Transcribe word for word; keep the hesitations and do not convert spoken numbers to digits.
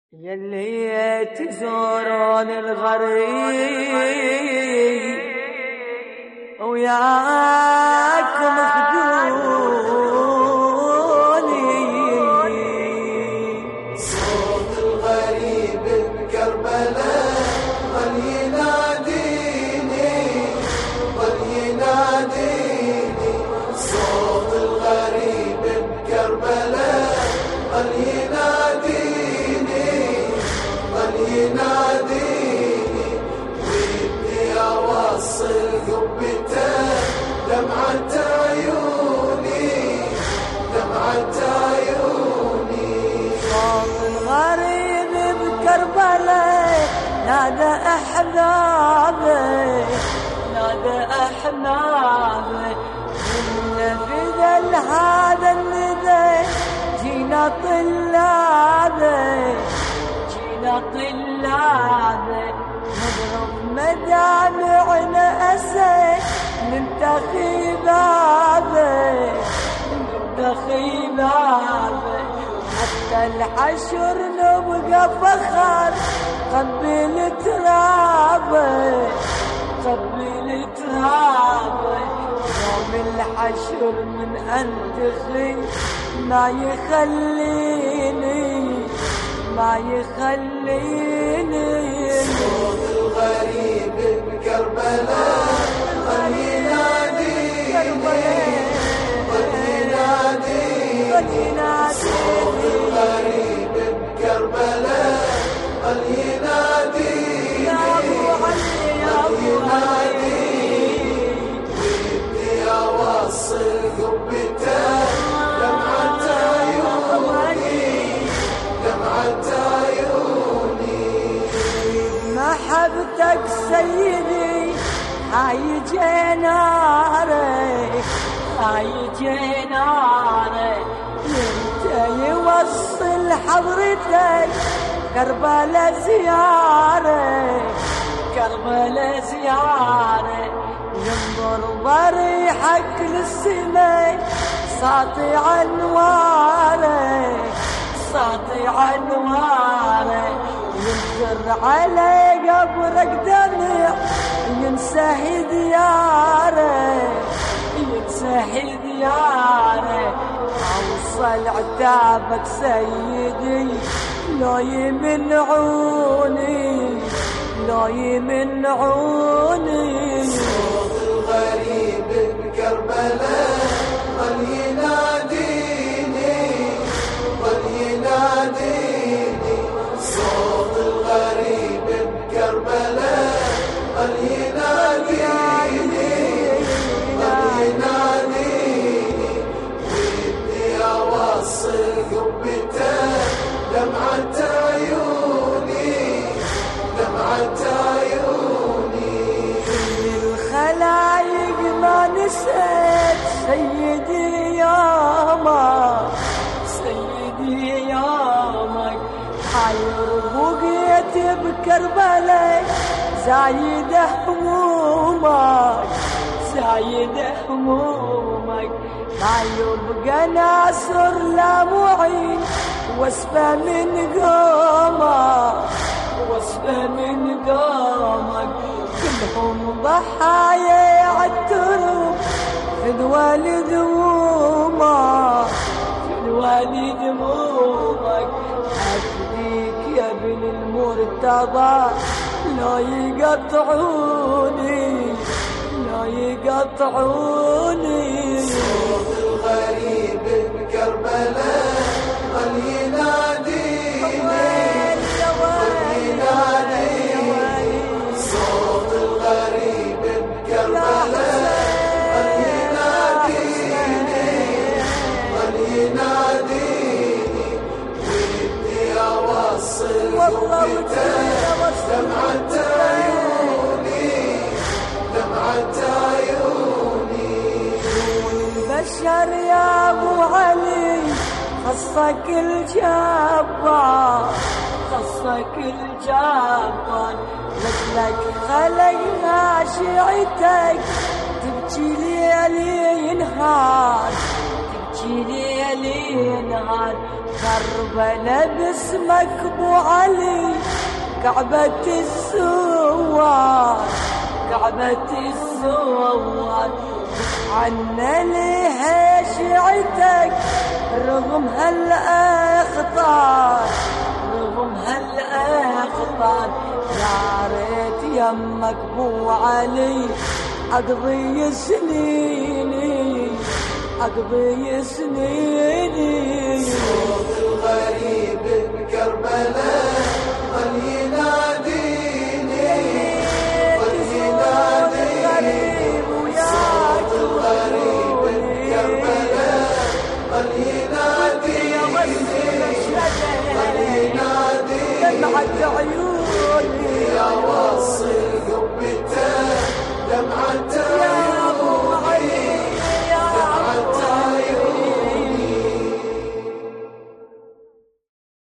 يلي تزورون الغريب وياكم خذوني. صوت الغريب بكربلاء ظل يناديني ظل يناديني. صوت الغريب بكربلاء ظل يناديني ظل يناديني. ودي اوصل قبته دمعة عيوني دمعة عيوني. صوت الغريب بكربلاء نادى أحبابي نادى أحبابي. إن في ذل هذا الندى جينا طلابي جينا طلابي. نضرب مدامعنا أسد ننتخي بابي ننتخي بابي. حتى الحشر نبقى فخر قبل ترابي قبل ترابي. يوم الحشر من أنتخي ما يخليني ما يخليني. صوت الغريب بكربلاء ظل يناديني ظل يناديني. صوت الغريب بكربلاء ظل يناديني يا أبو علي يا أبو علي. ودي اوصل قبته دمعة عيوني دمعة عيوني. محبتك سيدي هاي جناري هاي جناري. انت يوصل حضرتك كربلاء زيارة كربلاء زيارة. ينظر ضريحك للسماء ساطع انواره ساطع انواره. ينكر على قبرك دمع ينسحي دياره ينسحي دياره. اوصل عتابك سيدي لو يمنعوني لو يمنعوني. صوت الغريب بكربلاء ظل يناديني ظل يناديني. صوت الغريب بكربلاء ظل يناديني ظل يناديني. ودي اوصل قبته دمعة عيوني دمعة عيوني. الخلايق ما نسيت سيدي يومك سيدي يومك. حير بقيت بكربلاء زايدة همومك زايدة همومك. ما يبقى ناصر لا معين وصفة من قومك وصفة من قومك. كلهم ضحايا عالترب فدوى لدمومك فدوى لدمومك. أفديك يا ابن المرتضى لا يقطعوني لا يقطعوني. صوت الغريب بكربلاء ظل يناديني ظل يناديني. صوت الغريب بكربلاء ظل يناديني ظل يناديني. ودي اوصل قبته دمعة عيوني دمعة عيوني. البشر يا ابو علي خصك الجبار خصك الجبار. مثلك خلق ناشعتك تبكي ليالي ينهار تبكي شي ليلي نهار كربلاء باسمك ابو علي كعبة السوار كعبة السوار عنا لها شيعتك رغم هالاخطار رغم هالاخطار يا ريت يمك ابو علي اقضي سنيني اقضي سنيني